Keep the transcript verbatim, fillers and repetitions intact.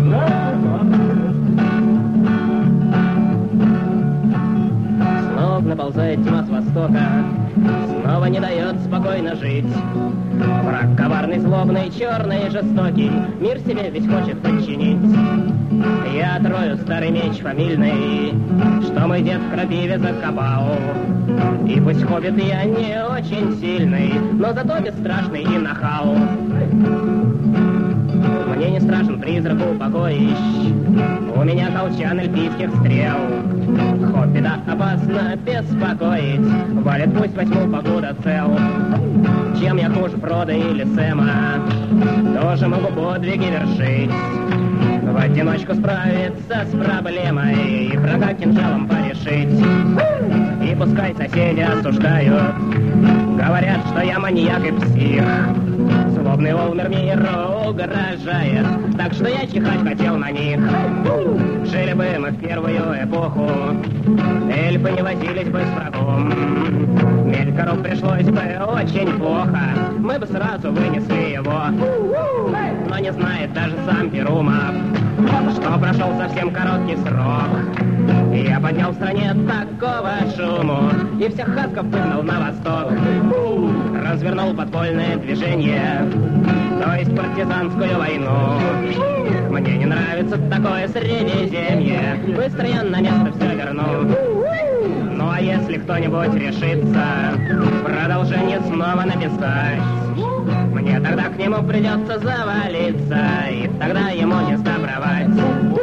Словно ползает тьма с востока, снова не дает спокойно жить. Враг коварный, злобный, черный и жестокий, мир себе ведь хочет подчинить. Я отрою старый меч фамильный, что мой дед в крапиве закопал. И пусть хоббит я не очень сильный, но зато бесстрашный и нахал. Мне не страшен призрак упокоищ, у меня колчан эльфийских стрел. Хоббита опасно беспокоить, валит пусть возьму покуда цел. Чем я хуже Фрода или Сэма, тоже могу подвиги вершить. В одиночку справиться с проблемой и врага кинжалом порешить. И пускай соседи осуждают, говорят, что я маньяк и псих. Злобный Олмер миру угрожает, так что я чихать хотел на них. Жили бы мы в первую эпоху, эльфы не возились бы с врагом. Мелькору пришлось бы очень плохо, мы бы сразу вынесли его. Но не знает даже сам Перумов, что прошел совсем короткий срок. Я поднял в стране такого шуму и всех хасков выгнал на восток. Развернул подпольное движение, то есть партизанскую войну. Мне не нравится такое Средиземье, быстро я на место все верну. Ну а если кто-нибудь решится продолжение снова написать, мне тогда к нему придется завалиться, и тогда ему не сдобровать.